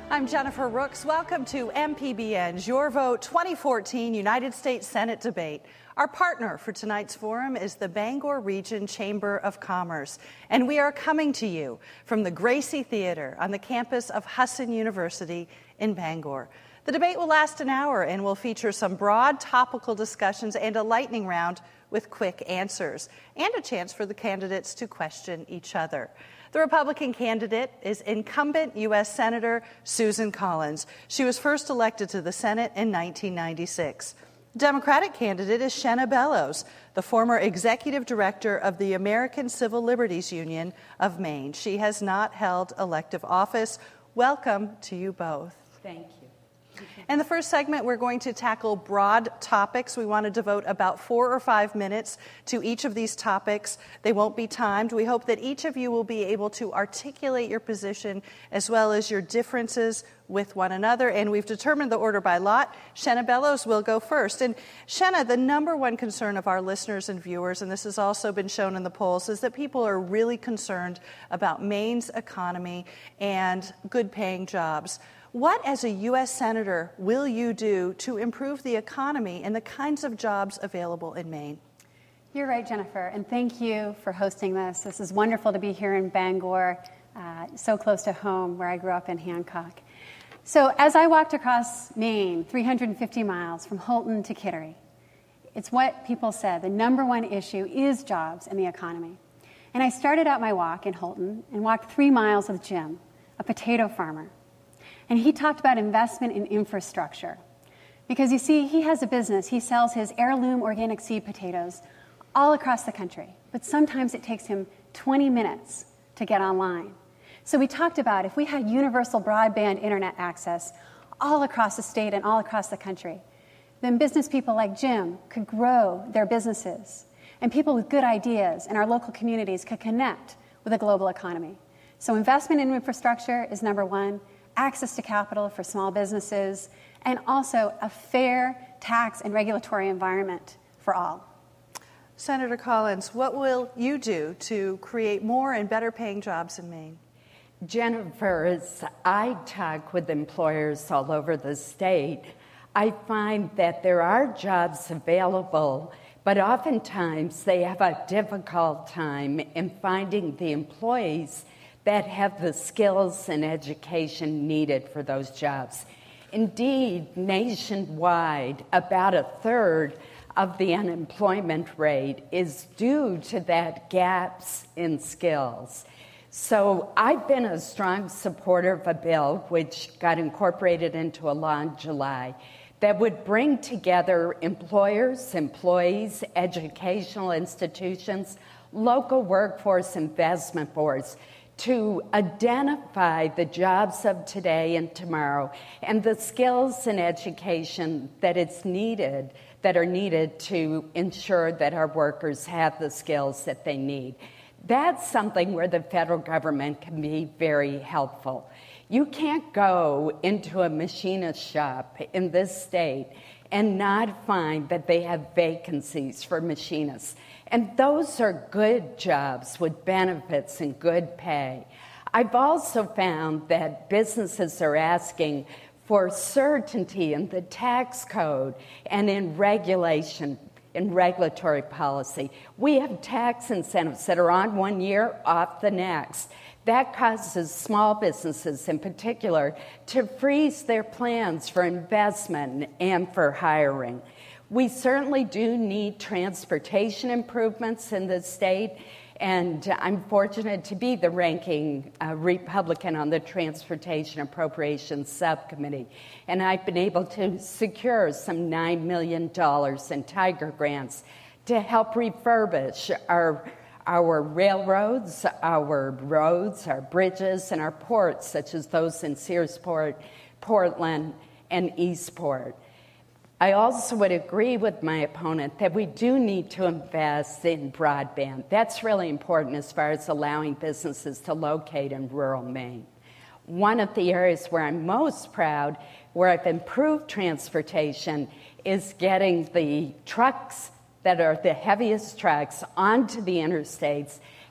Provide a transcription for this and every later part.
I'm Jennifer Rooks. Welcome to MPBN's Your Vote 2014 United States Senate debate. Our partner for tonight's forum is the Bangor Region Chamber of Commerce, and we are coming to you from the Gracie Theater on the campus of Husson University in Bangor. The debate will last an hour and will feature some broad topical discussions and a lightning round with quick answers, and a chance for the candidates to question each other. The Republican candidate is incumbent U.S. Senator Susan Collins. She was first elected to the Senate in 1996. The Democratic candidate is Shenna Bellows, the former executive director of the American Civil Liberties Union of Maine. She has not held elective office. Welcome to you both. Thank you. In the first segment, we're going to tackle broad topics. We want to devote about 4 or 5 minutes to each of these topics. They won't be timed. We hope that each of you will be able to articulate your position as well as your differences with one another. And we've determined the order by lot. Shenna Bellows will go first. And Shenna, the number one concern of our listeners and viewers, and this has also been shown in the polls, is that people are really concerned about Maine's economy and good-paying jobs. What, as a U.S. Senator, will you do to improve the economy and the kinds of jobs available in Maine? You're right, Jennifer, and thank you for hosting this. This is wonderful to be here in Bangor, so close to home, where I grew up in Hancock. So as I walked across Maine, 350 miles from Houlton to Kittery, it's what people said. The number one issue is jobs and the economy. And I started out my walk in Houlton and walked 3 miles with Jim, a potato farmer. And he talked about investment in infrastructure. Because you see, he has a business. He sells his heirloom organic seed potatoes all across the country. But sometimes it takes him 20 minutes to get online. So we talked about if we had universal broadband internet access all across the state and all across the country, then business people like Jim could grow their businesses. And people with good ideas in our local communities could connect with a global economy. So investment in infrastructure is number one. Access to capital for small businesses, and also a fair tax and regulatory environment for all. Senator Collins, what will you do to create more and better paying jobs in Maine? Jennifer, as I talk with employers all over the state, I find that there are jobs available, but oftentimes they have a difficult time in finding the employees that have the skills and education needed for those jobs. Indeed, nationwide, about a third of the unemployment rate is due to that gaps in skills. So I've been a strong supporter of a bill which got incorporated into a law in July that would bring together employers, employees, educational institutions, local workforce investment boards to identify the jobs of today and tomorrow and the skills and education that are needed to ensure that our workers have the skills that they need. That's something where the federal government can be very helpful. You can't go into a machinist shop in this state and not find that they have vacancies for machinists. And those are good jobs with benefits and good pay. I've also found that businesses are asking for certainty in the tax code and in regulation, in regulatory policy. We have tax incentives that are on 1 year, off the next. That causes small businesses in particular to freeze their plans for investment and for hiring. We certainly do need transportation improvements in the state, and I'm fortunate to be the ranking Republican on the Transportation Appropriations Subcommittee. And I've been able to secure some $9 million in Tiger grants to help refurbish our railroads, our roads, our bridges, and our ports, such as those in Searsport, Portland, and Eastport. I also would agree with my opponent that we do need to invest in broadband. That's really important as far as allowing businesses to locate in rural Maine. One of the areas where I'm most proud, where I've improved transportation, is getting the trucks that are the heaviest trucks onto the interstates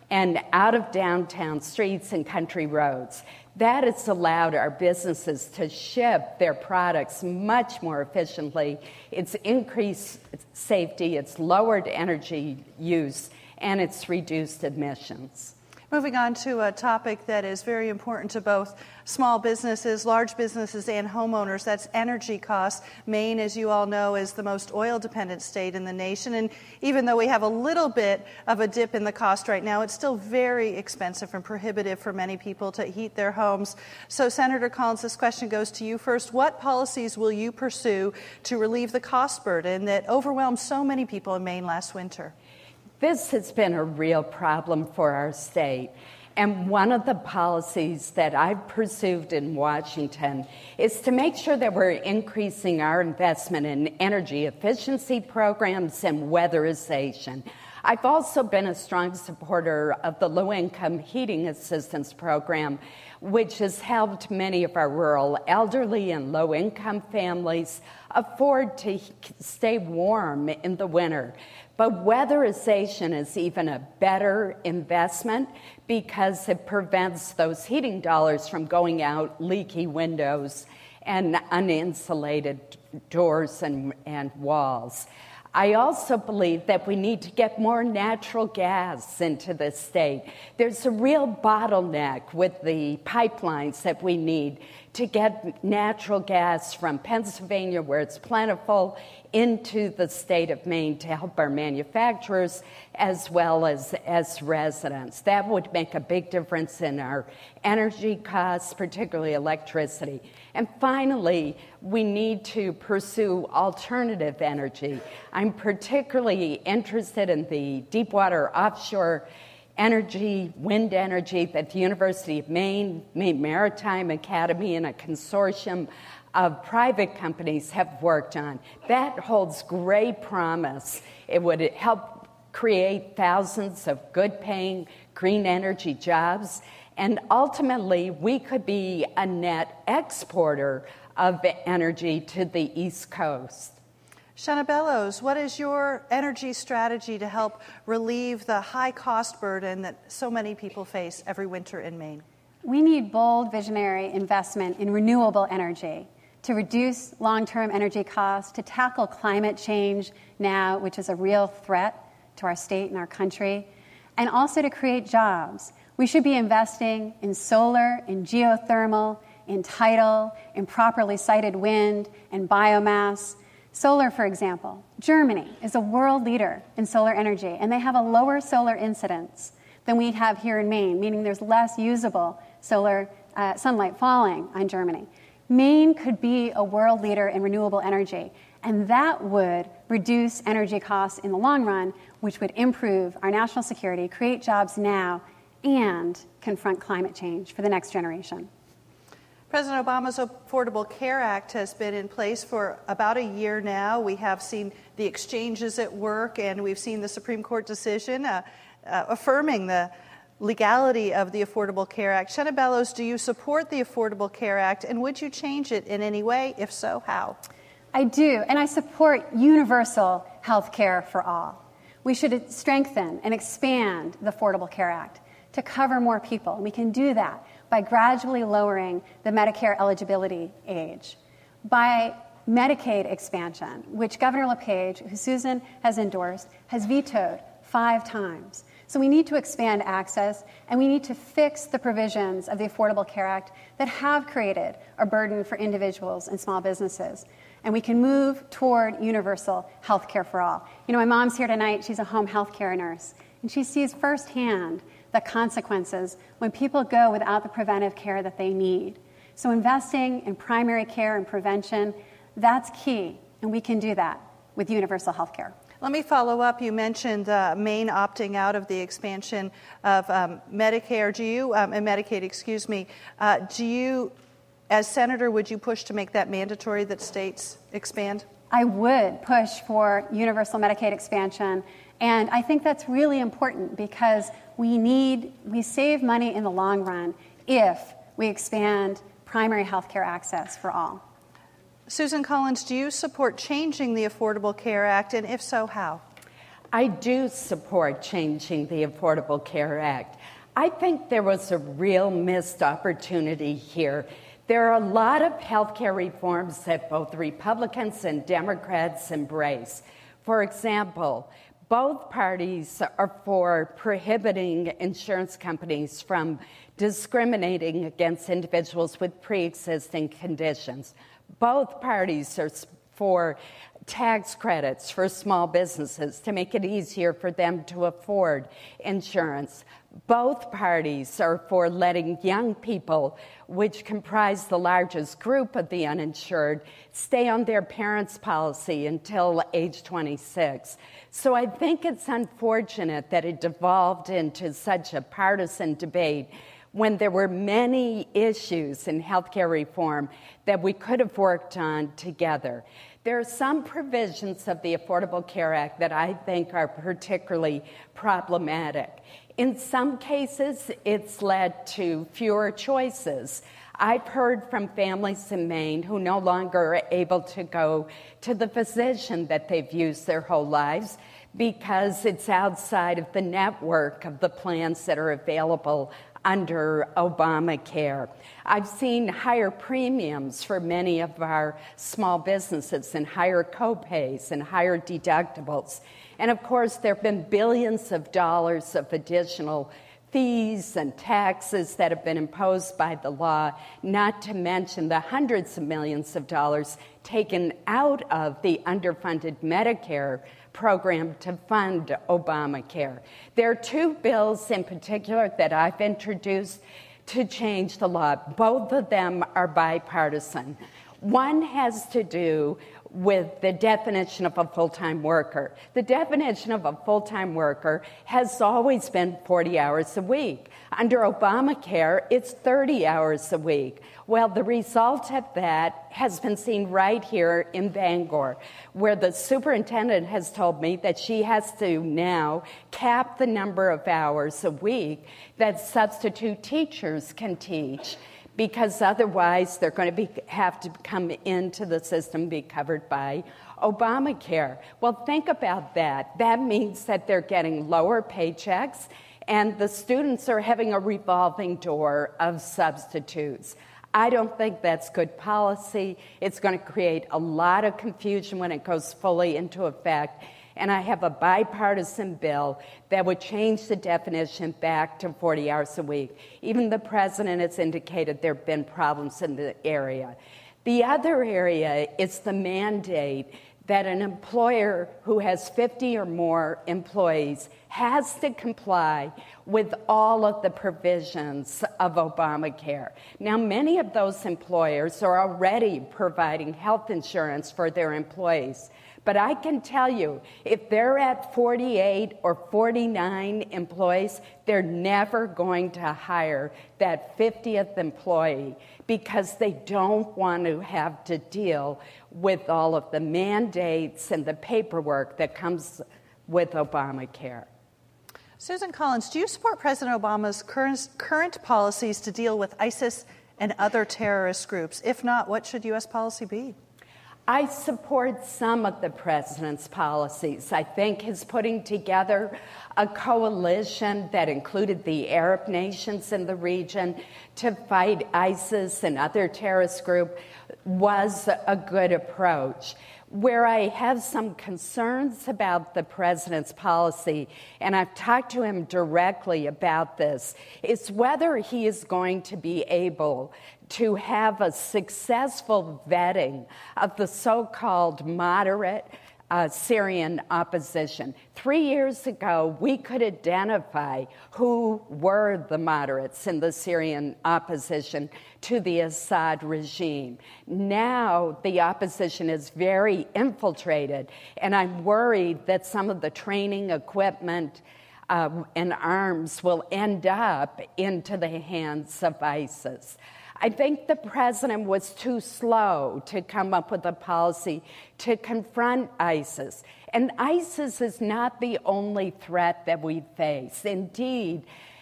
and out of downtown streets and country roads. That has allowed our businesses to ship their products much more efficiently. It's increased safety, it's lowered energy use, and it's reduced emissions. Moving on to a topic that is very important to both small businesses, large businesses, and homeowners. That's energy costs. Maine, as you all know, is the most oil-dependent state in the nation. And even though we have a little bit of a dip in the cost right now, it's still very expensive and prohibitive for many people to heat their homes. So, Senator Collins, this question goes to you first. What policies will you pursue to relieve the cost burden that overwhelmed so many people in Maine last winter? This has been a real problem for our state. And one of the policies that I've pursued in Washington is to make sure that we're increasing our investment in energy efficiency programs and weatherization. I've also been a strong supporter of the Low-Income Heating Assistance Program, which has helped many of our rural elderly and low-income families afford to stay warm in the winter. But weatherization is even a better investment because it prevents those heating dollars from going out leaky windows and uninsulated doors and walls. I also believe that we need to get more natural gas into the state. There's a real bottleneck with the pipelines that we need to get natural gas from Pennsylvania, where it's plentiful, into the state of Maine to help our manufacturers as well as residents. That would make a big difference in our energy costs, particularly electricity. And finally, we need to pursue alternative energy. I'm particularly interested in the deepwater offshore energy, wind energy that the University of Maine Maritime Academy, and a consortium of private companies have worked on. That holds great promise. It would help create thousands of good-paying green energy jobs, and ultimately we could be a net exporter of energy to the East Coast. Shanna Bellows, what is your energy strategy to help relieve the high cost burden that so many people face every winter in Maine? We need bold, visionary investment in renewable energy to reduce long-term energy costs, to tackle climate change now, which is a real threat to our state and our country, and also to create jobs. We should be investing in solar, in geothermal, in tidal, in properly sited wind, and biomass. Solar, for example. Germany is a world leader in solar energy, and they have a lower solar incidence than we have here in Maine, meaning there's less usable solar sunlight falling on Germany. Maine could be a world leader in renewable energy, and that would reduce energy costs in the long run, which would improve our national security, create jobs now, and confront climate change for the next generation. President Obama's Affordable Care Act has been in place for about a year now. We have seen the exchanges at work, and we've seen the Supreme Court decision affirming the legality of the Affordable Care Act. Shanna Bellows, do you support the Affordable Care Act, and would you change it in any way? If so, how? I do, and I support universal health care for all. We should strengthen and expand the Affordable Care Act to cover more people, and we can do that by gradually lowering the Medicare eligibility age, by Medicaid expansion, which Governor LePage, who Susan has endorsed, has vetoed 5 times. So we need to expand access, and we need to fix the provisions of the Affordable Care Act that have created a burden for individuals and small businesses. And we can move toward universal health care for all. You know, my mom's here tonight. She's a home health care nurse, and she sees firsthand the consequences when people go without the preventive care that they need. So investing in primary care and prevention, that's key, and we can do that with universal health care. Let me follow up. You mentioned Maine opting out of the expansion of Medicare. Do you, and Medicaid, excuse me, do you, as senator, would you push to make that mandatory that states expand? I would push for universal Medicaid expansion, and I think that's really important because we save money in the long run if we expand primary health care access for all. Susan Collins, do you support changing the Affordable Care Act, and if so, how? I do support changing the Affordable Care Act. I think there was a real missed opportunity here. There are a lot of healthcare reforms that both Republicans and Democrats embrace. For example, both parties are for prohibiting insurance companies from discriminating against individuals with pre-existing conditions. Both parties are for tax credits for small businesses to make it easier for them to afford insurance. Both parties are for letting young people, which comprise the largest group of the uninsured, stay on their parents' policy until age 26. So I think it's unfortunate that it devolved into such a partisan debate when there were many issues in healthcare reform that we could have worked on together. There are some provisions of the Affordable Care Act that I think are particularly problematic. In some cases, it's led to fewer choices. I've heard from families in Maine who no longer are able to go to the physician that they've used their whole lives because it's outside of the network of the plans that are available under Obamacare. I've seen higher premiums for many of our small businesses and higher copays and higher deductibles. And of course, there have been billions of dollars of additional fees and taxes that have been imposed by the law, not to mention the hundreds of millions of dollars taken out of the underfunded Medicare program to fund Obamacare. There are two bills in particular that I've introduced to change the law. Both of them are bipartisan. One has to do with the definition of a full-time worker. The definition of a full-time worker has always been 40 hours a week. Under Obamacare, it's 30 hours a week. Well, the result of that has been seen right here in Bangor, where the superintendent has told me that she has to now cap the number of hours a week that substitute teachers can teach, because otherwise they're going to have to come into the system, be covered by Obamacare. Well, think about that. That means that they're getting lower paychecks, and the students are having a revolving door of substitutes. I don't think that's good policy. It's going to create a lot of confusion when it goes fully into effect. And I have a bipartisan bill that would change the definition back to 40 hours a week. Even the president has indicated there have been problems in the area. The other area is the mandate that an employer who has 50 or more employees has to comply with all of the provisions of Obamacare. Now, many of those employers are already providing health insurance for their employees. But I can tell you, if they're at 48 or 49 employees, they're never going to hire that 50th employee because they don't want to have to deal with all of the mandates and the paperwork that comes with Obamacare. Susan Collins, do you support President Obama's current policies to deal with ISIS and other terrorist groups? If not, what should U.S. policy be? I support some of the president's policies. I think his putting together a coalition that included the Arab nations in the region to fight ISIS and other terrorist groups was a good approach. Where I have some concerns about the president's policy, and I've talked to him directly about this, is whether he is going to be able to have a successful vetting of the so-called moderate Syrian opposition. 3 years ago, we could identify who were the moderates in the Syrian opposition to the Assad regime. Now, the opposition is very infiltrated, and I'm worried that some of the training, equipment, and arms will end up into the hands of ISIS. I think the president was too slow to come up with a policy to confront ISIS. And ISIS is not the only threat that we face. Indeed,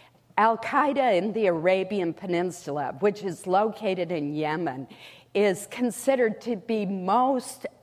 Al-Qaeda in the Arabian Peninsula, which is located in Yemen, is considered to be most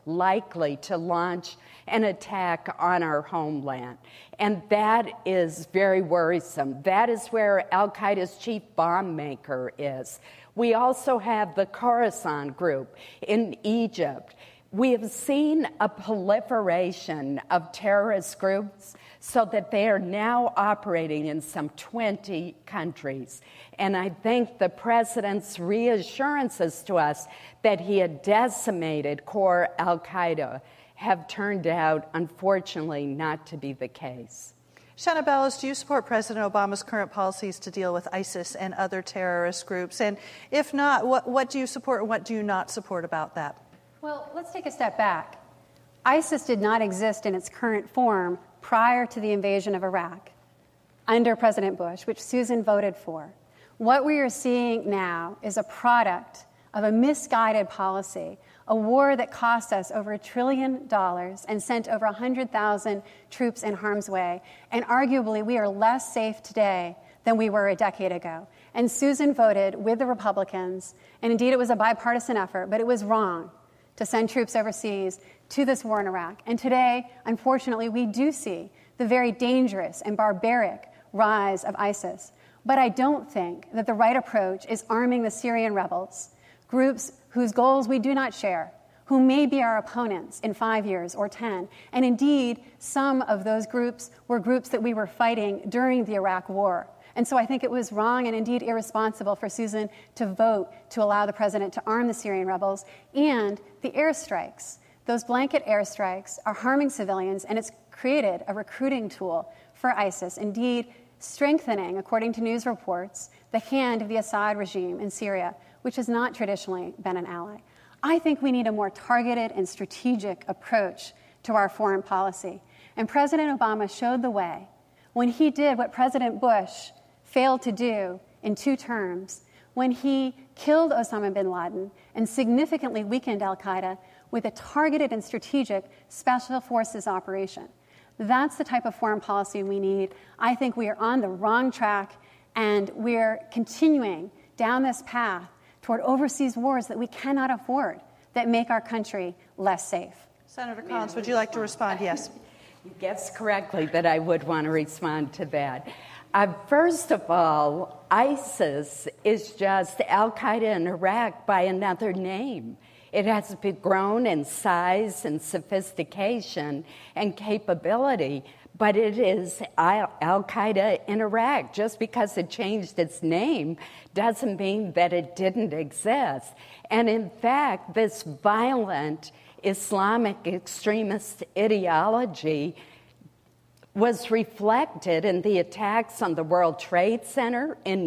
likely to launch an attack on our homeland. And that is very worrisome. That is where al-Qaeda's chief bomb maker is. We also have the Khorasan group in Egypt. We have seen a proliferation of terrorist groups so that they are now operating in some 20 countries. And I think the president's reassurances to us that he had decimated core al-Qaeda have turned out, unfortunately, not to be the case. Shanna Bellows, do you support President Obama's current policies to deal with ISIS and other terrorist groups? And if not, what do you support and what do you not support about that? Well, let's take a step back. ISIS did not exist in its current form prior to the invasion of Iraq under President Bush, which Susan voted for. What we are seeing now is a product of a misguided policy, a war that cost us over $1 trillion and sent over 100,000 troops in harm's way. And arguably, we are less safe today than we were a decade ago. And Susan voted with the Republicans, and indeed it was a bipartisan effort, but it was wrong to send troops overseas to this war in Iraq. And today, unfortunately, we do see the very dangerous and barbaric rise of ISIS. But I don't think that the right approach is arming the Syrian rebels, groups whose goals we do not share, who may be our opponents in 5 years or 10. And indeed, some of those groups were groups that we were fighting during the Iraq War. And so I think it was wrong and indeed irresponsible for Susan to vote to allow the president to arm the Syrian rebels. And the airstrikes, those blanket airstrikes, are harming civilians, and it's created a recruiting tool for ISIS, indeed strengthening, according to news reports, the hand of the Assad regime in Syria, which has not traditionally been an ally. I think we need a more targeted and strategic approach to our foreign policy. And President Obama showed the way when he did what President Bush failed to do in 2 terms, when he killed Osama bin Laden and significantly weakened al-Qaeda with a targeted and strategic special forces operation. That's the type of foreign policy we need. I think we are on the wrong track, and we're continuing down this path toward overseas wars that we cannot afford, that make our country less safe. Senator Collins, would you like to respond? Yes. You guessed correctly that I would want to respond to that. First of all, ISIS is just al-Qaeda in Iraq by another name. It has grown in size and sophistication and capability, but it is al-Qaeda in Iraq. Just because it changed its name doesn't mean that it didn't exist. And in fact, this violent Islamic extremist ideology was reflected in the attacks on the World Trade Center in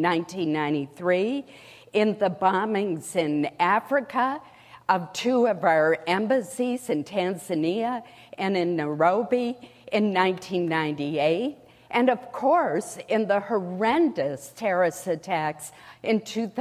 1993, in the bombings in Africa of 2 of our embassies in Tanzania and in Nairobi in 1998, and of course in the horrendous terrorist attacks in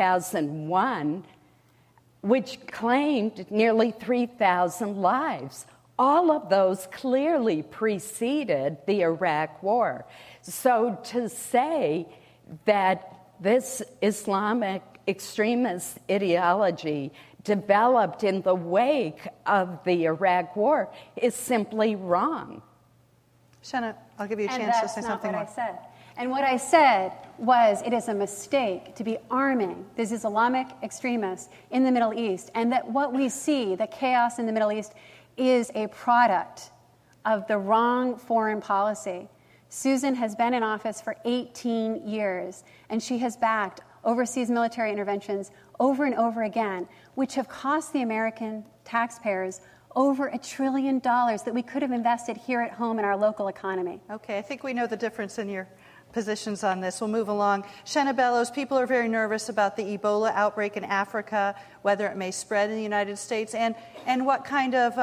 2001, which claimed nearly 3,000 lives. All of those clearly preceded the Iraq War. So to say that this Islamic extremist ideology developed in the wake of the Iraq War is simply wrong. Shanna, I'll give you a chance to say something more. And that's not what I said. And what I said was it is a mistake to be arming these Islamic extremists in the Middle East, and that what we see, the chaos in the Middle East, is a product of the wrong foreign policy. Susan has been in office for 18 years, and she has backed overseas military interventions over and over again, which have cost the American taxpayers over $1 trillion that we could have invested here at home in our local economy. Okay, I think we know the difference in your positions on this. We'll move along. Shanna Bellows, people are very nervous about the Ebola outbreak in Africa, whether it may spread in the United States, and what kind of,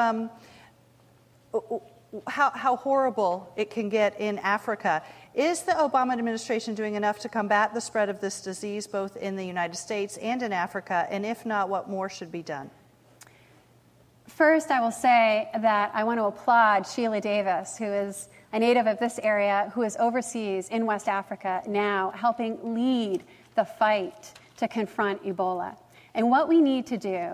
how horrible it can get in Africa. Is the Obama administration doing enough to combat the spread of this disease, both in the United States and in Africa? And if not, what more should be done? First, I will say that I want to applaud Sheila Davis, who is a native of this area, who is overseas in West Africa now, helping lead the fight to confront Ebola. And what we need to do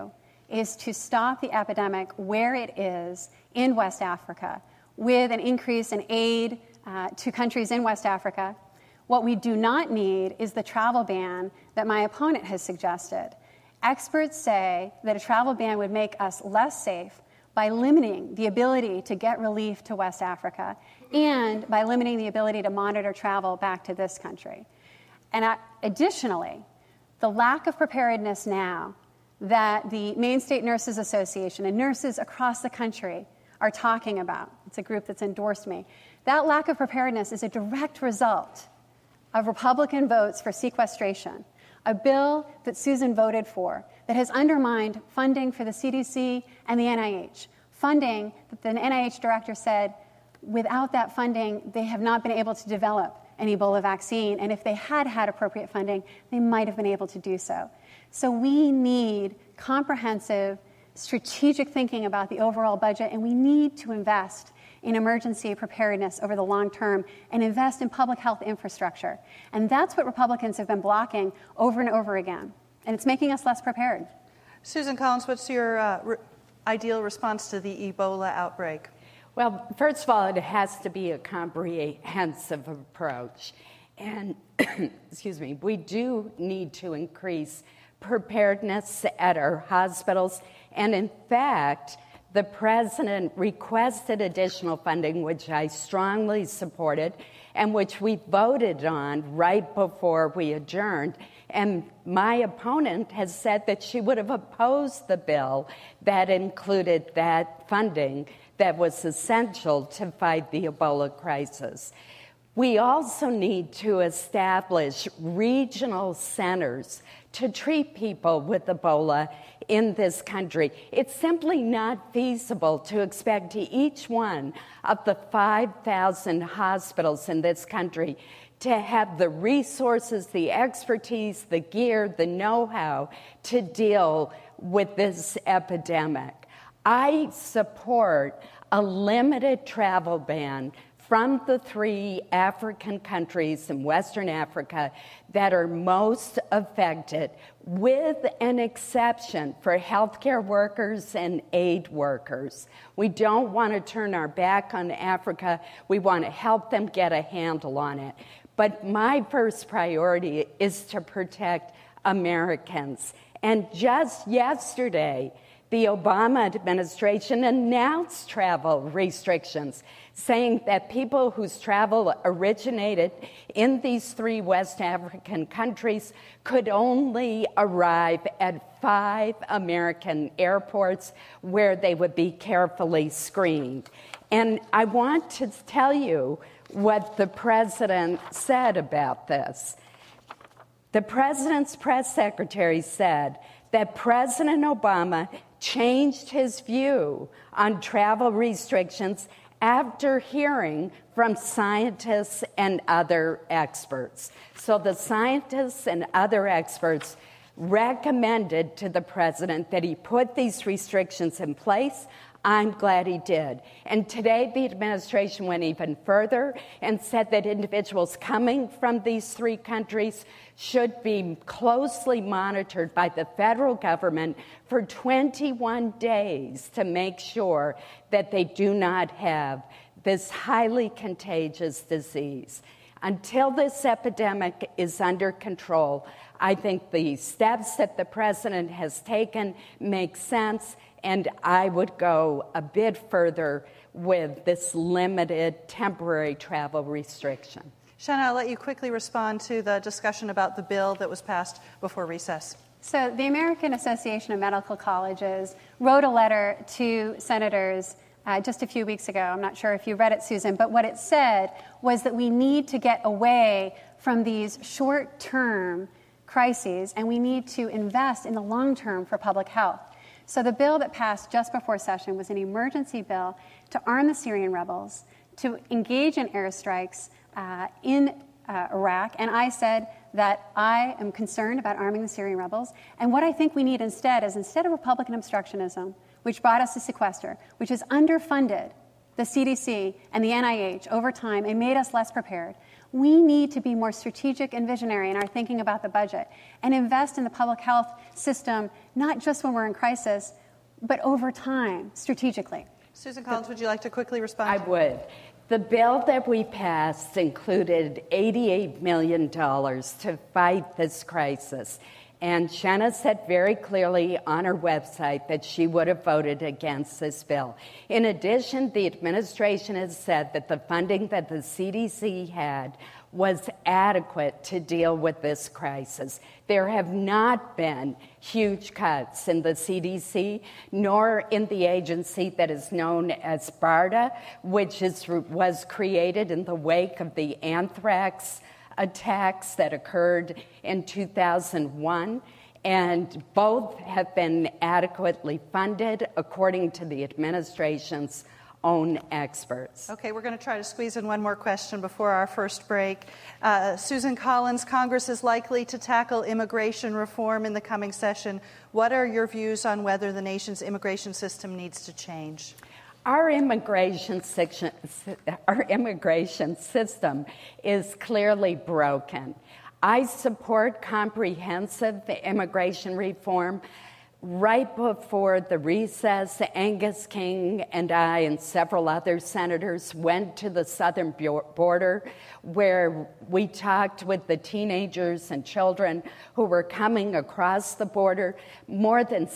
is to stop the epidemic where it is in West Africa, with an increase in aid to countries in West Africa. What we do not need is the travel ban that my opponent has suggested. Experts say that a travel ban would make us less safe by limiting the ability to get relief to West Africa and by limiting the ability to monitor travel back to this country. And additionally, the lack of preparedness now that the Maine State Nurses Association and nurses across the country are talking about, it's a group that's endorsed me, that lack of preparedness is a direct result of Republican votes for sequestration, a bill that Susan voted for that has undermined funding for the CDC and the NIH, funding that the NIH director said without that funding, they have not been able to develop an Ebola vaccine, and if they had had appropriate funding, they might have been able to do so. So we need comprehensive, strategic thinking about the overall budget, and we need to invest in emergency preparedness over the long term and invest in public health infrastructure. And that's what Republicans have been blocking over and over again, and it's making us less prepared. Susan Collins, what's your ideal response to the Ebola outbreak? Well, first of all, it has to be a comprehensive approach. And, excuse me, we do need to increase preparedness at our hospitals. And in fact, the president requested additional funding, which I strongly supported, and which we voted on right before we adjourned. And my opponent has said that she would have opposed the bill that included that funding that was essential to fight the Ebola crisis. We also need to establish regional centers to treat people with Ebola in this country. It's simply not feasible to expect each one of the 5,000 hospitals in this country to have the resources, the expertise, the gear, the know-how to deal with this epidemic. I support a limited travel ban from the 3 African countries in Western Africa that are most affected, with an exception for healthcare workers and aid workers. We don't want to turn our back on Africa. We want to help them get a handle on it. But my first priority is to protect Americans. And just yesterday, the Obama administration announced travel restrictions, saying that people whose travel originated in these 3 West African countries could only arrive at 5 American airports where they would be carefully screened. And I want to tell you what the president said about this. The president's press secretary said that President Obama changed his view on travel restrictions after hearing from scientists and other experts. So the scientists and other experts recommended to the president that he put these restrictions in place. I'm glad he did. And today the administration went even further and said that individuals coming from these 3 countries should be closely monitored by the federal government for 21 days to make sure that they do not have this highly contagious disease. Until this epidemic is under control, I think the steps that the president has taken make sense, and I would go a bit further with this limited temporary travel restriction. Shanna, I'll let you quickly respond to the discussion about the bill that was passed before recess. So the American Association of Medical Colleges wrote a letter to senators just a few weeks ago. I'm not sure if you read it, Susan, but what it said was that we need to get away from these short-term crises, and we need to invest in the long term for public health. So the bill that passed just before session was an emergency bill to arm the Syrian rebels, to engage in airstrikes in Iraq, and I said that I am concerned about arming the Syrian rebels, and what I think we need instead is, instead of Republican obstructionism, which brought us to sequester, which has underfunded the CDC and the NIH over time and made us less prepared, We need to be more strategic and visionary in our thinking about the budget and invest in the public health system, not just when we're in crisis, but over time, strategically. Susan Collins, would you like to quickly respond? I would. The bill that we passed included $88 million to fight this crisis. And Shanna said very clearly on her website that she would have voted against this bill. In addition, the administration has said that the funding that the CDC had was adequate to deal with this crisis. There have not been huge cuts in the CDC, nor in the agency that is known as BARDA, which was created in the wake of the anthrax attacks that occurred in 2001, and both have been adequately funded according to the administration's own experts. Okay, we're going to try to squeeze in one more question before our first break. Susan Collins, Congress is likely to tackle immigration reform in the coming session. What are your views on whether the nation's immigration system needs to change? Our immigration system is clearly broken. I support comprehensive immigration reform. Right before the recess, Angus King and I and several other senators went to the southern border where we talked with the teenagers and children who were coming across the border. More than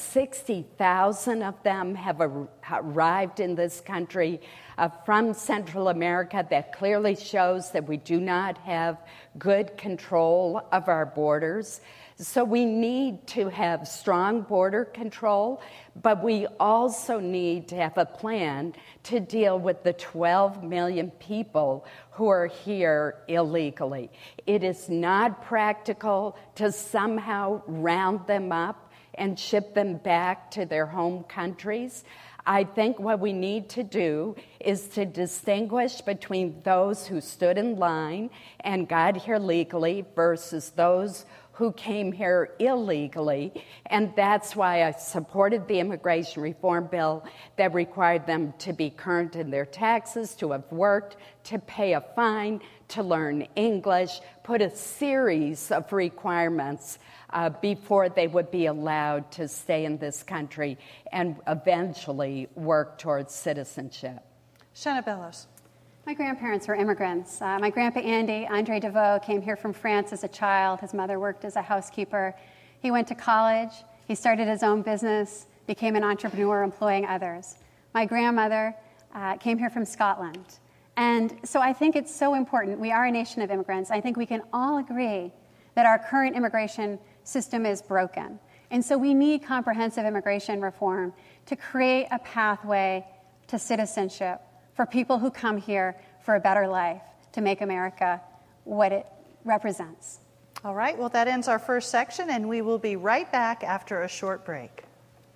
60,000 of them have arrived in this country from Central America. That clearly shows that we do not have good control of our borders. So we need to have strong border control, but we also need to have a plan to deal with the 12 million people who are here illegally. It is not practical to somehow round them up and ship them back to their home countries. I think what we need to do is to distinguish between those who stood in line and got here legally versus those who came here illegally, and that's why I supported the immigration reform bill that required them to be current in their taxes, to have worked, to pay a fine, to learn English, put a series of requirements before they would be allowed to stay in this country and eventually work towards citizenship. Shanna Bellows. My grandparents were immigrants. My grandpa Andy, Andre DeVoe, came here from France as a child. His mother worked as a housekeeper. He went to college. He started his own business, became an entrepreneur employing others. My grandmother came here from Scotland. And so I think it's so important. We are a nation of immigrants. I think we can all agree that our current immigration system is broken. And so we need comprehensive immigration reform to create a pathway to citizenship for people who come here for a better life, to make America what it represents. All right, well, that ends our first section, and we will be right back after a short break.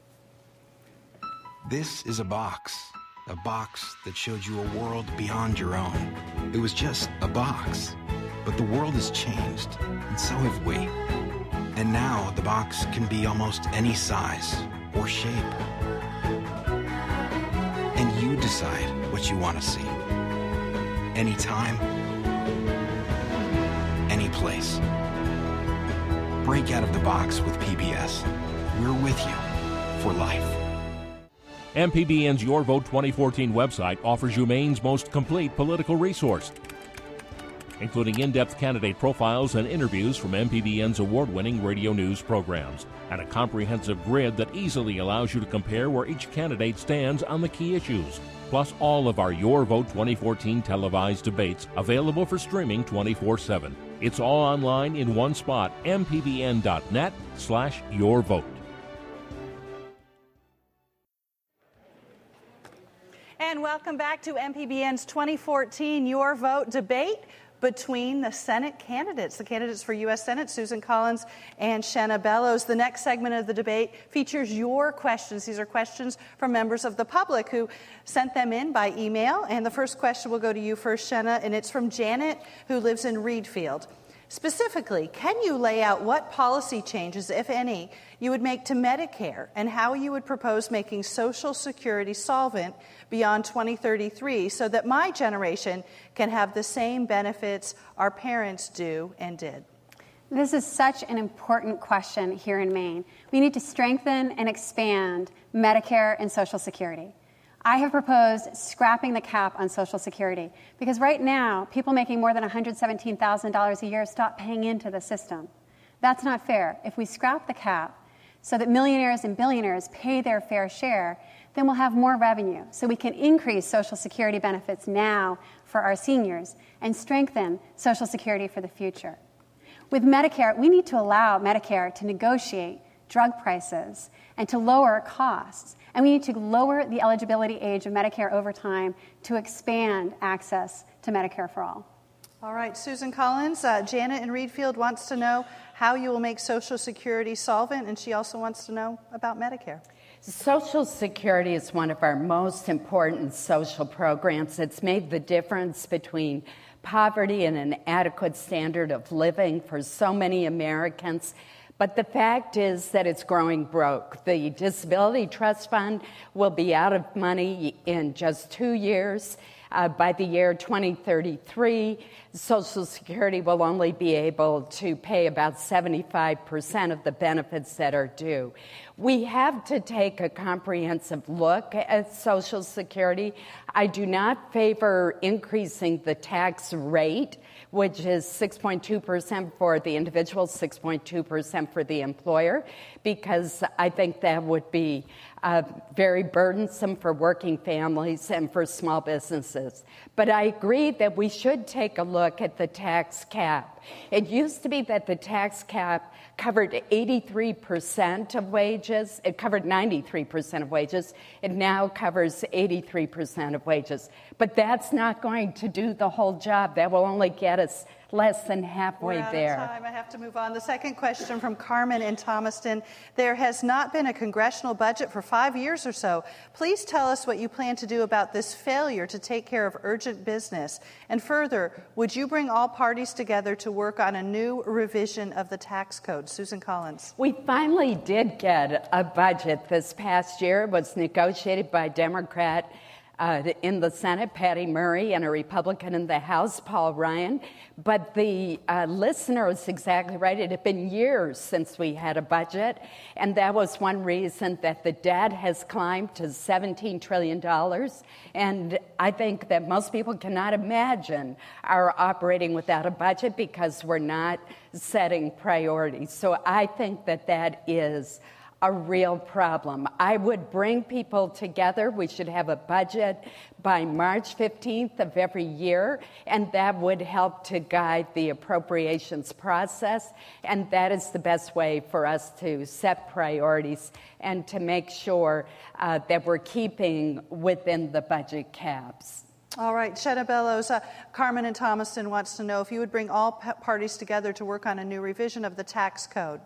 This is a box that showed you a world beyond your own. It was just a box, but the world has changed, and so have we. And now the box can be almost any size or shape. And you decide what you want to see. Anytime, any place. Break out of the box with PBS. We're with you for life. MPBN's Your Vote 2014 website offers you Maine's most complete political resource, including in-depth candidate profiles and interviews from MPBN's award-winning radio news programs, and a comprehensive grid that easily allows you to compare where each candidate stands on the key issues, plus all of our Your Vote 2014 televised debates available for streaming 24/7. It's all online in one spot, mpbn.net/yourvote. And welcome back to MPBN's 2014 Your Vote debate between the Senate candidates, the candidates for U.S. Senate, Susan Collins and Shanna Bellows. The next segment of the debate features your questions. These are questions from members of the public who sent them in by email. And the first question will go to you first, Shanna, and it's from Janet, who lives in Reedfield. Specifically, can you lay out what policy changes, if any, you would make to Medicare and how you would propose making Social Security solvent beyond 2033 so that my generation can have the same benefits our parents do and did? This is such an important question here in Maine. We need to strengthen and expand Medicare and Social Security. I have proposed scrapping the cap on Social Security because right now, people making more than $117,000 a year stop paying into the system. That's not fair. If we scrap the cap so that millionaires and billionaires pay their fair share, then we'll have more revenue. So we can increase Social Security benefits now for our seniors and strengthen Social Security for the future. With Medicare, we need to allow Medicare to negotiate drug prices and to lower costs. And we need to lower the eligibility age of Medicare over time to expand access to Medicare for all. All right, Susan Collins, Janet in Reedfield wants to know how you will make Social Security solvent, and she also wants to know about Medicare. Social Security is one of our most important social programs. It's made the difference between poverty and an adequate standard of living for so many Americans. But the fact is that it's growing broke. The Disability Trust Fund will be out of money in just 2 years. By the year 2033, Social Security will only be able to pay about 75% of the benefits that are due. We have to take a comprehensive look at Social Security. I do not favor increasing the tax rate, which is 6.2% for the individual, 6.2% for the employer, because I think that would be very burdensome for working families and for small businesses. But I agree that we should take a look at the tax cap. It used to be that the tax cap covered 83% of wages. It covered 93% of wages. It now covers 83% of wages. But that's not going to do the whole job. That will only get us less than halfway there. We're out of time. I have to move on. The second question from Carmen in Thomaston. There has not been a congressional budget for 5 years or so. Please tell us what you plan to do about this failure to take care of urgent business. And further, would you bring all parties together to work on a new revision of the tax code? Susan Collins. We finally did get a budget this past year. It was negotiated by Democrat in the Senate, Patty Murray, and a Republican in the House, Paul Ryan. But the listener was exactly right. It had been years since we had a budget, and that was one reason that the debt has climbed to $17 trillion. And I think that most people cannot imagine our operating without a budget because we're not setting priorities. So I think that that is a real problem. I would bring people together. We should have a budget by March 15th of every year, and that would help to guide the appropriations process. And that is the best way for us to set priorities and to make sure that we're keeping within the budget caps. All right, Shenna Bellows, Carmen in Thomaston wants to know if you would bring all parties together to work on a new revision of the tax code.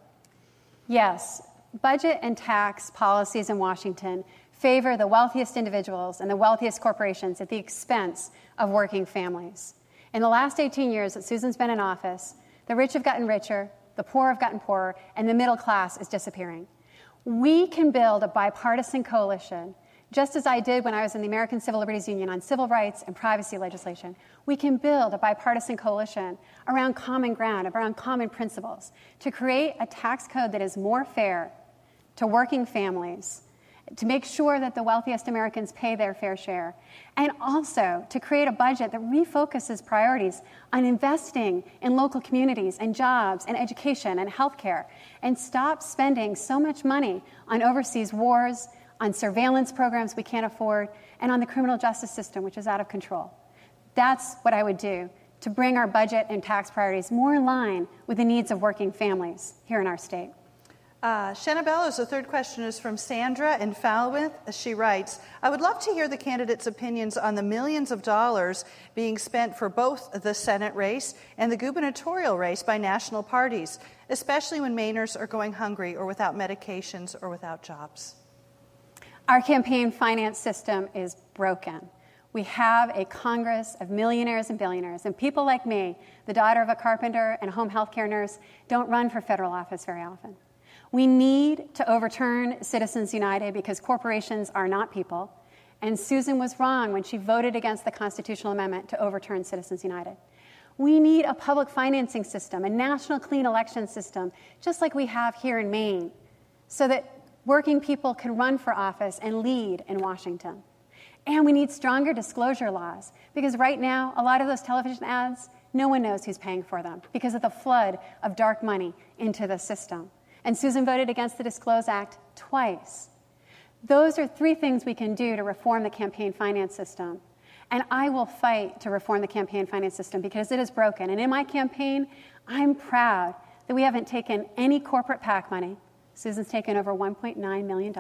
Yes. Budget and tax policies in Washington favor the wealthiest individuals and the wealthiest corporations at the expense of working families. In the last 18 years that Susan's been in office, the rich have gotten richer, the poor have gotten poorer, and the middle class is disappearing. We can build a bipartisan coalition, just as I did when I was in the American Civil Liberties Union on civil rights and privacy legislation. We can build a bipartisan coalition around common ground, around common principles, to create a tax code that is more fair to working families, to make sure that the wealthiest Americans pay their fair share, and also to create a budget that refocuses priorities on investing in local communities and jobs and education and healthcare, and stop spending so much money on overseas wars, on surveillance programs we can't afford, and on the criminal justice system, which is out of control. That's what I would do to bring our budget and tax priorities more in line with the needs of working families here in our state. Shenna Bellows, the third question is from Sandra in Falmouth. She writes, I would love to hear the candidates' opinions on the millions of dollars being spent for both the Senate race and the gubernatorial race by national parties, especially when Mainers are going hungry or without medications or without jobs. Our campaign finance system is broken. We have a Congress of millionaires and billionaires, and people like me, the daughter of a carpenter and a home health care nurse, don't run for federal office very often. We need to overturn Citizens United because corporations are not people, and Susan was wrong when she voted against the constitutional amendment to overturn Citizens United. We need a public financing system, a national clean election system, just like we have here in Maine, so that working people can run for office and lead in Washington. And we need stronger disclosure laws, because right now, a lot of those television ads, no one knows who's paying for them because of the flood of dark money into the system. And Susan voted against the Disclose Act twice. Those are 3 things we can do to reform the campaign finance system. And I will fight to reform the campaign finance system because it is broken. And in my campaign, I'm proud that we haven't taken any corporate PAC money. Susan's taken over $1.9 million.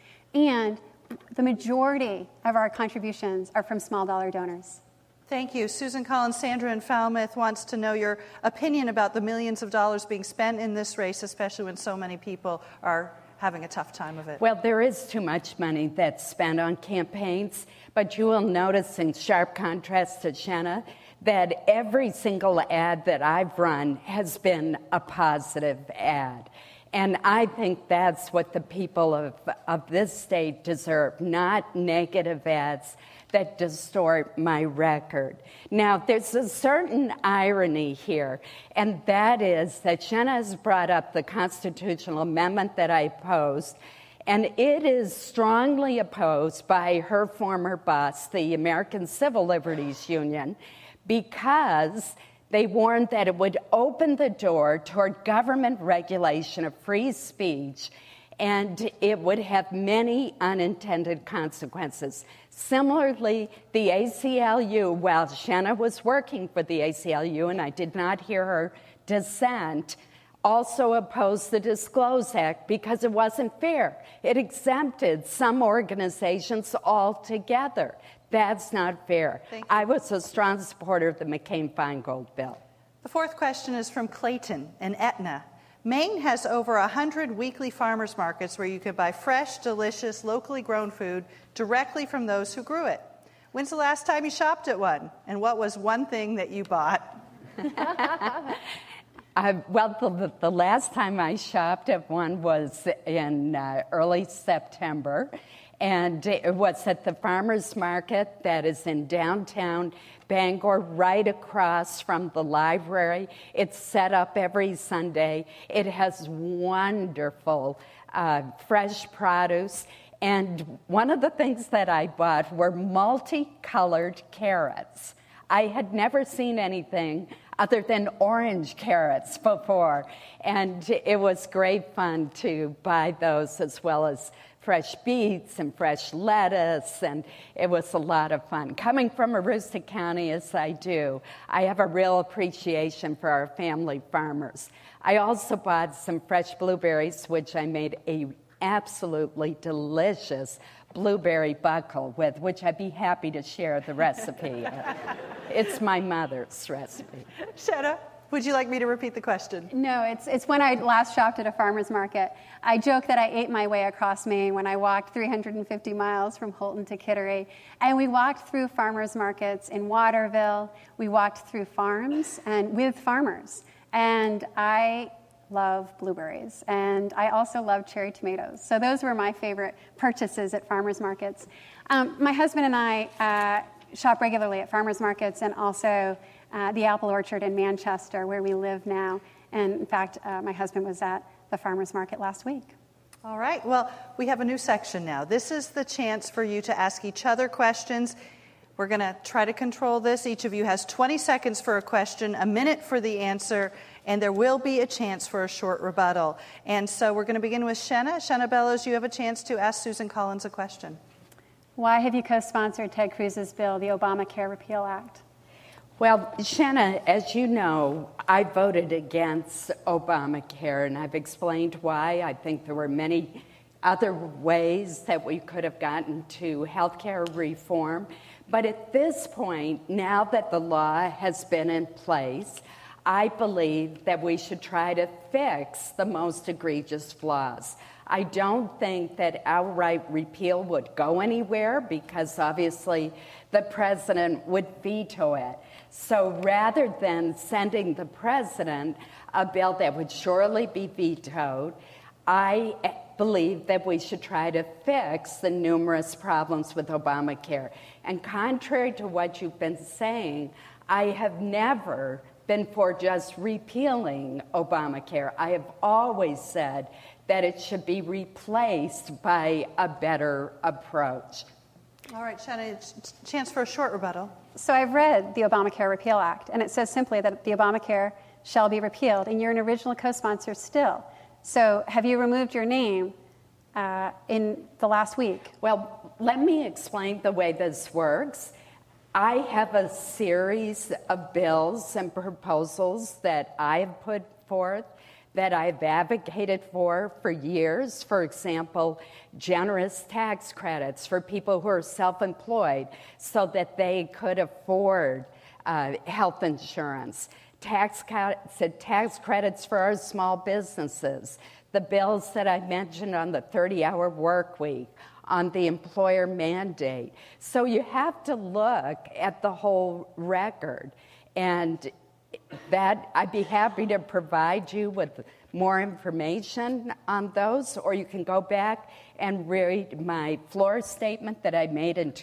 And the majority of our contributions are from small dollar donors. Thank you. Susan Collins, Sandra in Falmouth wants to know your opinion about the millions of dollars being spent in this race, especially when so many people are having a tough time of it. Well, there is too much money that's spent on campaigns, but you will notice in sharp contrast to Shenna that every single ad that I've run has been a positive ad. And I think that's what the people of this state deserve, not negative ads that distort my record. Now, there's a certain irony here, and that is that Shenna has brought up the constitutional amendment that I opposed, and it is strongly opposed by her former boss, the American Civil Liberties Union, because they warned that it would open the door toward government regulation of free speech, and it would have many unintended consequences. Similarly, the ACLU, while Shenna was working for the ACLU, and I did not hear her dissent, also opposed the Disclose Act because it wasn't fair. It exempted some organizations altogether. That's not fair. I was a strong supporter of the McCain-Feingold bill. The 4th question is from Clayton in Etna. Maine has over 100 weekly farmers markets where you can buy fresh, delicious, locally grown food directly from those who grew it. When's the last time you shopped at one? And what was one thing that you bought? Well, the last time I shopped at one was in early September. And it was at the farmers market that is in downtown Bangor, right across from the library. It's set up every Sunday. It has wonderful fresh produce. And one of the things that I bought were multicolored carrots. I had never seen anything other than orange carrots before. And it was great fun to buy those, as well as fresh beets and fresh lettuce, and it was a lot of fun. Coming from Aroostook County, as I do, I have a real appreciation for our family farmers. I also bought some fresh blueberries, which I made a absolutely delicious blueberry buckle with, which I'd be happy to share the recipe. It's my mother's recipe. Shenna, would you like me to repeat the question? No, it's when I last shopped at a farmer's market. I joke that I ate my way across Maine when I walked 350 miles from Holton to Kittery. And we walked through farmers markets in Waterville. We walked through farms and with farmers. And I love blueberries. And I also love cherry tomatoes. So those were my favorite purchases at farmers markets. My husband and I shop regularly at farmers markets and also the Apple Orchard in Manchester, where we live now. And in fact, my husband was at the farmers market last week. All right. Well, we have a new section now. This is the chance for you to ask each other questions. We're going to try to control this. Each of you has 20 seconds for a question, a minute for the answer, and there will be a chance for a short rebuttal. And so we're going to begin with Shenna. Shenna Bellows, you have a chance to ask Susan Collins a question. Why have you co-sponsored Ted Cruz's bill, the Obamacare Repeal Act? Well, Shenna, as you know, I voted against Obamacare, and I've explained why. I think there were many other ways that we could have gotten to health care reform. But at this point, now that the law has been in place, I believe that we should try to fix the most egregious flaws. I don't think that outright repeal would go anywhere because obviously the president would veto it. So rather than sending the president a bill that would surely be vetoed, I believe that we should try to fix the numerous problems with Obamacare. And contrary to what you've been saying, I have never been for just repealing Obamacare. I have always said that it should be replaced by a better approach. All right, Shanna, it's a chance for a short rebuttal. So I've read the Obamacare Repeal Act, and it says simply that the Obamacare shall be repealed, and you're an original co-sponsor still. So have you removed your name in the last week? Well, let me explain the way this works. I have a series of bills and proposals that I have put forth that I've advocated for years. For example, generous tax credits for people who are self-employed so that they could afford health insurance, tax credits for our small businesses, the bills that I mentioned on the 30-hour work week, on the employer mandate. So you have to look at the whole record, and that I'd be happy to provide you with more information on those, or you can go back and read my floor statement that I made in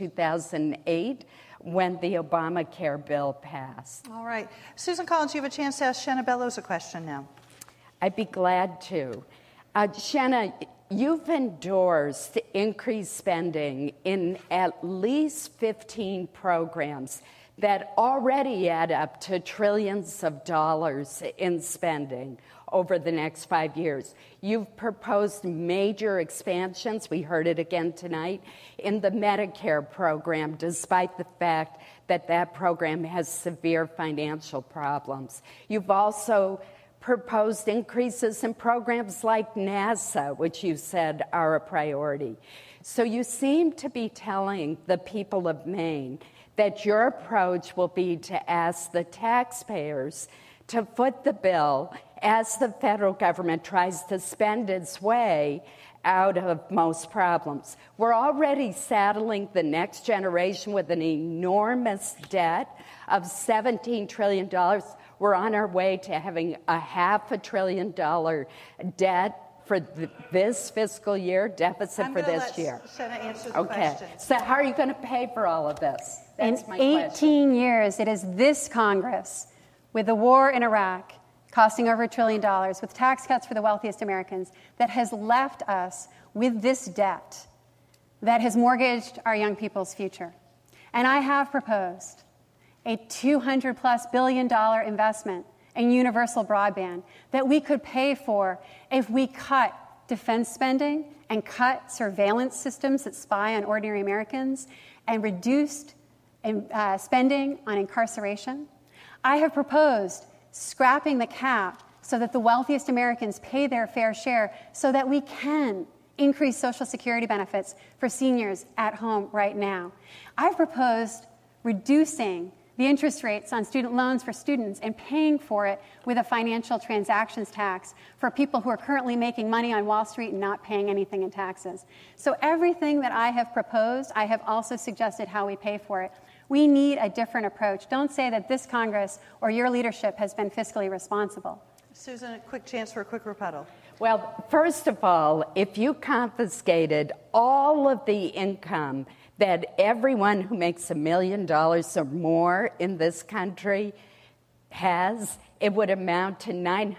2008 when the Obamacare bill passed. All right. Susan Collins, you have a chance to ask Shanna Bellows a question now. I'd be glad to. Shanna, you've endorsed increased spending in at least 15 programs that already add up to trillions of dollars in spending over the next 5 years. You've proposed major expansions, we heard it again tonight, in the Medicare program, despite the fact that that program has severe financial problems. You've also proposed increases in programs like NASA, which you said are a priority. So you seem to be telling the people of Maine that your approach will be to ask the taxpayers to foot the bill as the federal government tries to spend its way out of most problems. We're already saddling the next generation with an enormous debt of $17 trillion. We're on our way to having a $500 billion debt for this fiscal year, deficit for this year. Shanna answer the question. So how are you going to pay for all of this? That's my In 18 question. years, it is this Congress, with the war in Iraq costing over $1 trillion, with tax cuts for the wealthiest Americans, that has left us with this debt that has mortgaged our young people's future. And I have proposed a $200+ billion investment in universal broadband that we could pay for if we cut defense spending and cut surveillance systems that spy on ordinary Americans and reduced spending on incarceration. I have proposed scrapping the cap so that the wealthiest Americans pay their fair share so that we can increase Social Security benefits for seniors at home right now. I've proposed reducing the interest rates on student loans for students and paying for it with a financial transactions tax for people who are currently making money on Wall Street and not paying anything in taxes. So everything that I have proposed, I have also suggested how we pay for it. We need a different approach. Don't say that this Congress or your leadership has been fiscally responsible. Susan, a quick chance for a quick rebuttal. Well, first of all, if you confiscated all of the income that everyone who makes $1 million or more in this country has, it would amount to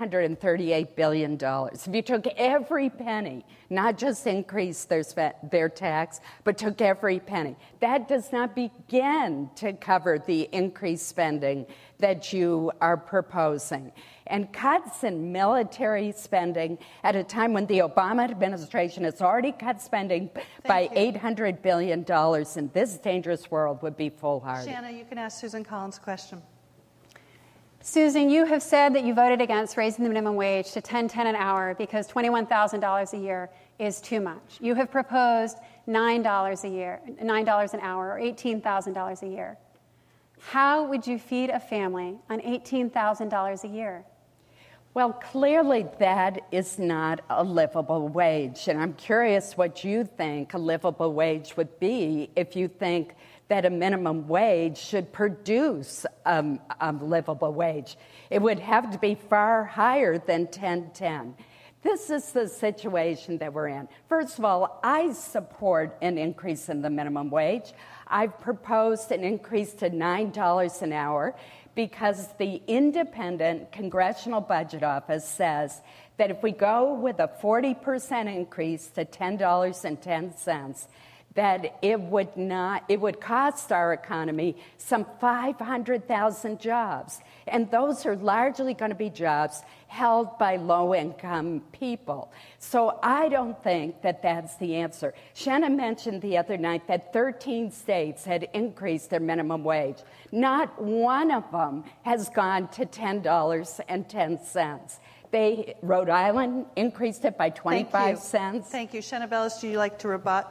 $938 billion. If you took every penny, not just increased their tax, but took every penny, that does not begin to cover the increased spending that you are proposing. And cuts in military spending at a time when the Obama administration has already cut spending by $800 billion in this dangerous world would be foolhardy. Shanna, you can ask Susan Collins a question. Susan, you have said that you voted against raising the minimum wage to $10.10 an hour because $21,000 a year is too much. You have proposed $9 an hour, or $18,000 a year. How would you feed a family on $18,000 a year? Well, clearly that is not a livable wage. And I'm curious what you think a livable wage would be if you think that a minimum wage should produce a livable wage. It would have to be far higher than $10.10. This is the situation that we're in. First of all, I support an increase in the minimum wage. I've proposed an increase to $9 an hour because the Independent Congressional Budget Office says that if we go with a 40% increase to $10.10, that it would cost our economy some 500,000 jobs. And those are largely going to be jobs held by low-income people. So I don't think that that's the answer. Shanna mentioned the other night that 13 states had increased their minimum wage. Not one of them has gone to $10.10. Rhode Island increased it by 25 cents. Thank you. Shanna Bellis, do you like to rebut?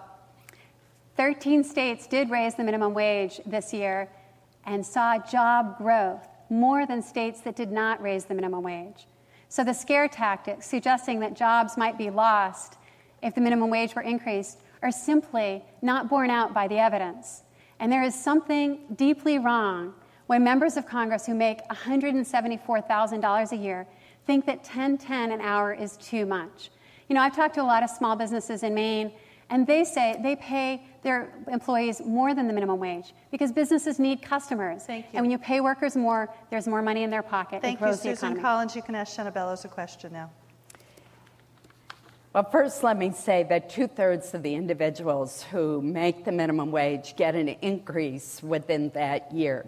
13 states did raise the minimum wage this year and saw job growth more than states that did not raise the minimum wage. So the scare tactics suggesting that jobs might be lost if the minimum wage were increased are simply not borne out by the evidence. And there is something deeply wrong when members of Congress who make $174,000 a year think that $10.10 an hour is too much. You know, I've talked to a lot of small businesses in Maine, and they say they pay their employees more than the minimum wage because businesses need customers. Thank you. And when you pay workers more, there's more money in their pocket. Thank it grows you, the Susan economy. Collins. You can ask Shanna Bellis a question now. Well, first let me say that 2/3 of the individuals who make the minimum wage get an increase within that year.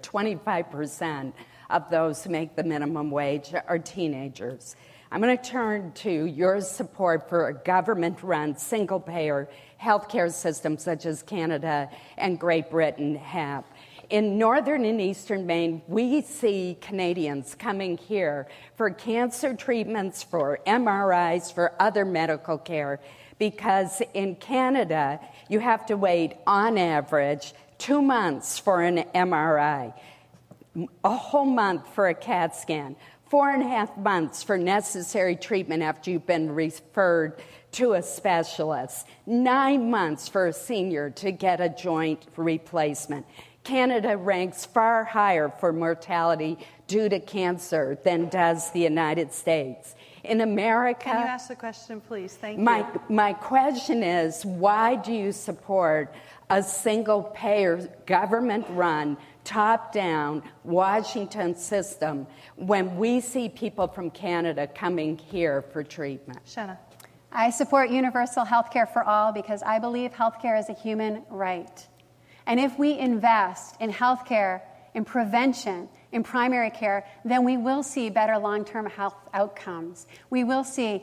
25% of those who make the minimum wage are teenagers. I'm going to turn to your support for a government-run, single-payer healthcare system such as Canada and Great Britain have. In northern and eastern Maine, we see Canadians coming here for cancer treatments, for MRIs, for other medical care, because in Canada, you have to wait, on average, 2 months for an MRI, a whole month for a CAT scan, 4.5 months for necessary treatment after you've been referred to a specialist, 9 months for a senior to get a joint replacement. Canada ranks far higher for mortality due to cancer than does the United States. In America... Can you ask the question, please? Thank you. My question is, why do you support a single-payer, government-run, top-down Washington system when we see people from Canada coming here for treatment? Shanna. I support universal health care for all because I believe health care is a human right. And if we invest in health care, in prevention, in primary care, then we will see better long-term health outcomes. We will see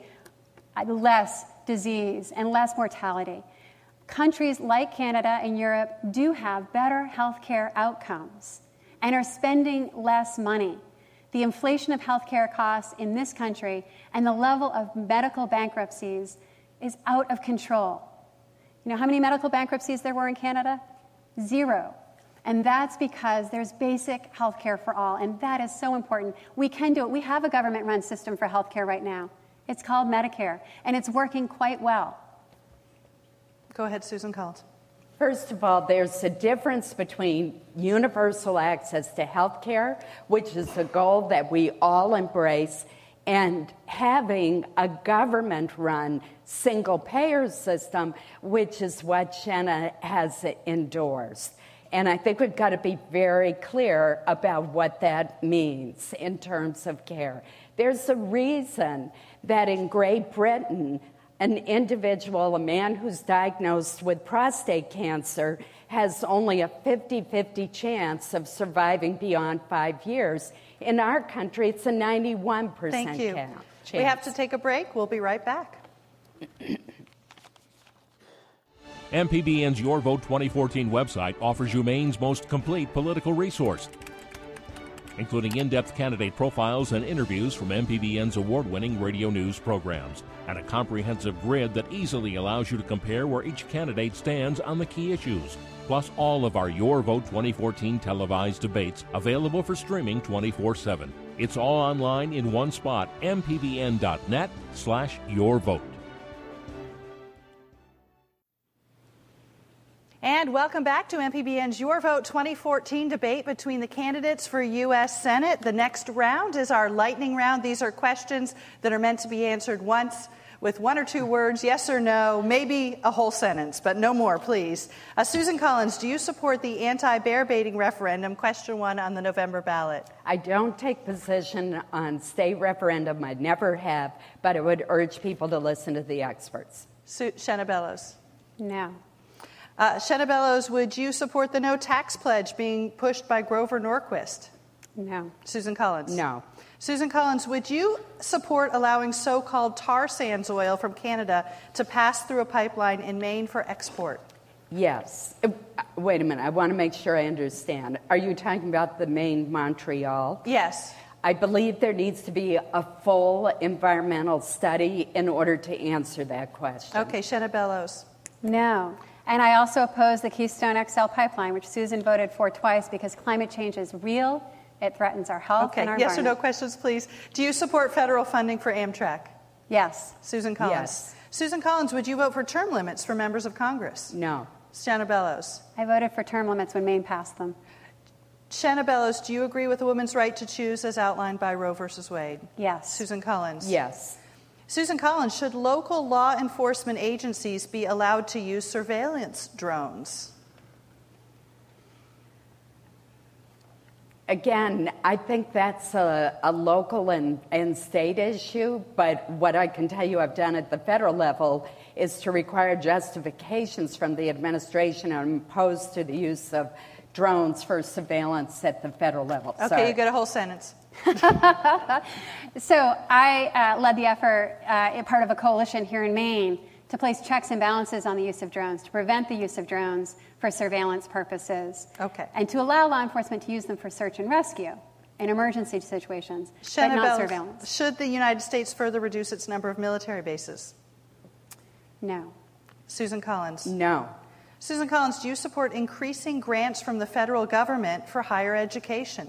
less disease and less mortality. Countries like Canada and Europe do have better health care outcomes and are spending less money. The inflation of health care costs in this country and the level of medical bankruptcies is out of control. You know how many medical bankruptcies there were in Canada? 0. And that's because there's basic health care for all, and that is so important. We can do it. We have a government-run system for health care right now. It's called Medicare, and it's working quite well. Go ahead, Susan Collins. First of all, there's a difference between universal access to health care, which is a goal that we all embrace, and having a government-run single-payer system, which is what Shanna has endorsed. And I think we've got to be very clear about what that means in terms of care. There's a reason that in Great Britain, an individual, a man who's diagnosed with prostate cancer, has only a 50-50 chance of surviving beyond 5 years. In our country, it's a 91% Thank you. chance. We have to take a break. We'll be right back. MPBN's Your Vote 2014 website offers you Maine's most complete political resource, including in-depth candidate profiles and interviews from MPBN's award-winning radio news programs, and a comprehensive grid that easily allows you to compare where each candidate stands on the key issues. plus all of our Your Vote 2014 televised debates available for streaming 24/7. It's all online in one spot, mpbn.net/yourvote. And welcome back to MPBN's Your Vote 2014 debate between the candidates for U.S. Senate. The next round is our lightning round. These are questions that are meant to be answered once with one or two words, yes or no, maybe a whole sentence, but no more, please. Susan Collins, do you support the anti-bear baiting referendum, question 1 on the November ballot? I don't take position on state referendum. I never have, but I would urge people to listen to the experts. Shenna Bellows. No. Shenna Bellows, would you support the no tax pledge being pushed by Grover Norquist? No. Susan Collins. No. Susan Collins, would you support allowing so-called tar sands oil from Canada to pass through a pipeline in Maine for export? Yes. Wait a minute. I want to make sure I understand. Are you talking about the Maine-Montreal? Yes. I believe there needs to be a full environmental study in order to answer that question. Okay, Shenna Bellows. No. And I also oppose the Keystone XL pipeline, which Susan voted for twice because climate change is real. It threatens our health and our yes or no environment. questions, please. Do you support federal funding for Amtrak? Yes. Susan Collins. Yes. Susan Collins, would you vote for term limits for members of Congress? No. Shenna Bellows. I voted for term limits when Maine passed them. Shenna Bellows, do you agree with a woman's right to choose as outlined by Roe versus Wade? Yes. Susan Collins. Yes. Susan Collins, should local law enforcement agencies be allowed to use surveillance drones? Again, I think that's a local and state issue, but what I can tell you I've done at the federal level is to require justifications from the administration and opposed to the use of drones for surveillance at the federal level. Okay, Sorry. you get a whole sentence. So I led the effort, part of a coalition here in Maine, to place checks and balances on the use of drones, to prevent the use of drones for surveillance purposes. Okay. And to allow law enforcement to use them for search and rescue in emergency situations, but not Bellows, surveillance. should the United States further reduce its number of military bases? No. Susan Collins. No. Susan Collins, do you support increasing grants from the federal government for higher education?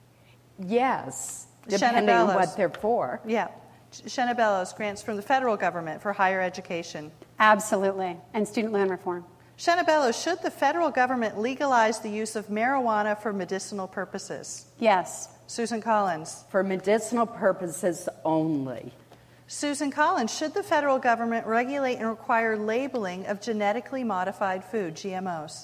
Yes, Shenna depending on Bellows. what they're for. Yeah. Shenna Bellows, grants from the federal government for higher education. Absolutely. And student loan reform. Shenna Bellows, should the federal government legalize the use of marijuana for medicinal purposes? Yes. Susan Collins. For medicinal purposes only. Susan Collins, should the federal government regulate and require labeling of genetically modified food, GMOs?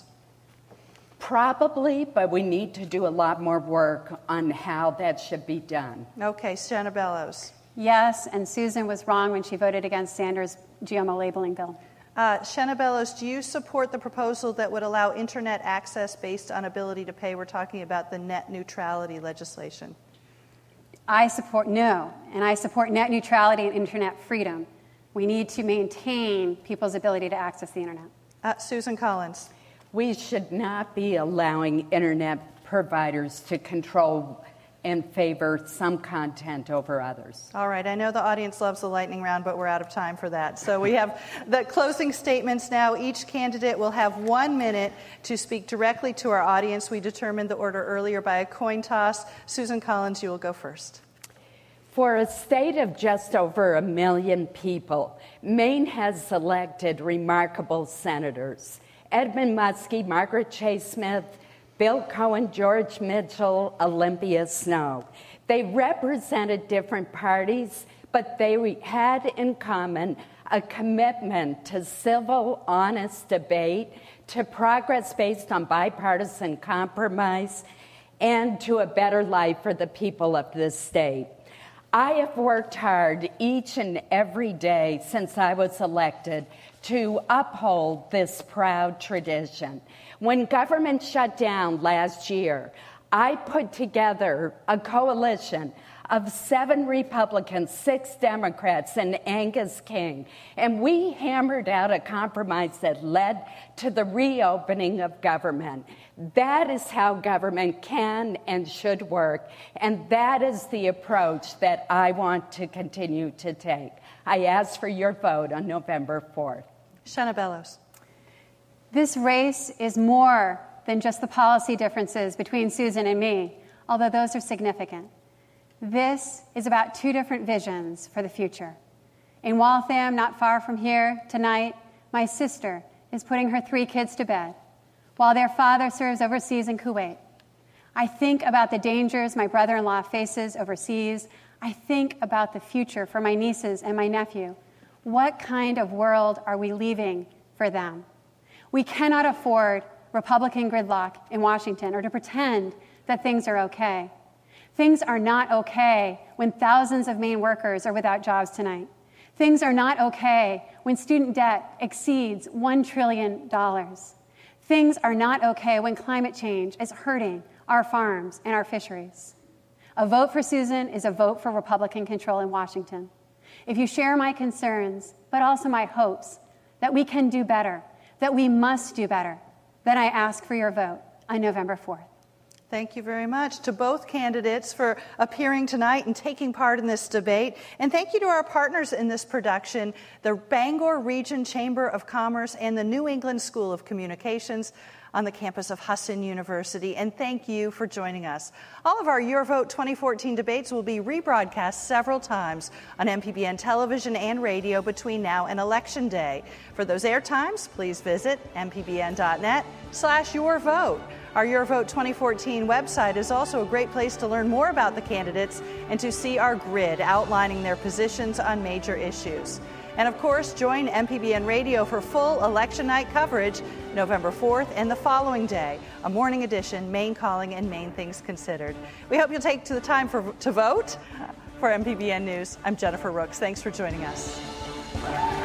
Probably, but we need to do a lot more work on how that should be done. Okay, Shenna Bellows. Yes, and Susan was wrong when she voted against Sanders' GMO labeling bill. Shenna Bellows, do you support the proposal that would allow internet access based on ability to pay? We're talking about the net neutrality legislation. I support net neutrality and internet freedom. We need to maintain people's ability to access the internet. Susan Collins. We should not be allowing internet providers to control and favor some content over others. All right, I know the audience loves the lightning round, but we're out of time for that. So we have the closing statements now. Each candidate will have 1 minute to speak directly to our audience. We determined the order earlier by a coin toss. Susan Collins, you will go first. For a state of just over 1 million people, Maine has elected remarkable senators. Edmund Muskie, Margaret Chase Smith, Bill Cohen, George Mitchell, Olympia Snowe. They represented different parties, but they had in common a commitment to civil, honest debate, to progress based on bipartisan compromise, and to a better life for the people of this state. I have worked hard each and every day since I was elected to uphold this proud tradition. When government shut down last year, I put together a coalition of 7 Republicans, 6 Democrats, and Angus King. And we hammered out a compromise that led to the reopening of government. That is how government can and should work. And that is the approach that I want to continue to take. I ask for your vote on November 4th. Shenna Bellows. This race is more than just the policy differences between Susan and me, although those are significant. This is about two different visions for the future. In Waltham, not far from here, tonight, my sister is putting her 3 kids to bed, while their father serves overseas in Kuwait. I think about the dangers my brother-in-law faces overseas. I think about the future for my nieces and my nephew. What kind of world are we leaving for them? We cannot afford Republican gridlock in Washington or to pretend that things are okay. Things are not okay when thousands of Maine workers are without jobs tonight. Things are not okay when student debt exceeds $1 trillion. Things are not okay when climate change is hurting our farms and our fisheries. A vote for Susan is a vote for Republican control in Washington. If you share my concerns, but also my hopes that we can do better, that we must do better, then I ask for your vote on November 4th. Thank you very much to both candidates for appearing tonight and taking part in this debate. And thank you to our partners in this production, the Bangor Region Chamber of Commerce and the New England School of Communications on the campus of Husson University. And thank you for joining us. All of our Your Vote 2014 debates will be rebroadcast several times on MPBN television and radio between now and Election Day. For those air times, please visit mpbn.net/yourvote. Our Your Vote 2014 website is also a great place to learn more about the candidates and to see our grid outlining their positions on major issues. And of course, join MPBN Radio for full election night coverage November 4th and the following day, a morning edition, Maine Calling and Maine Things Considered. We hope you'll take the time to vote. For MPBN News, I'm Jennifer Rooks. Thanks for joining us.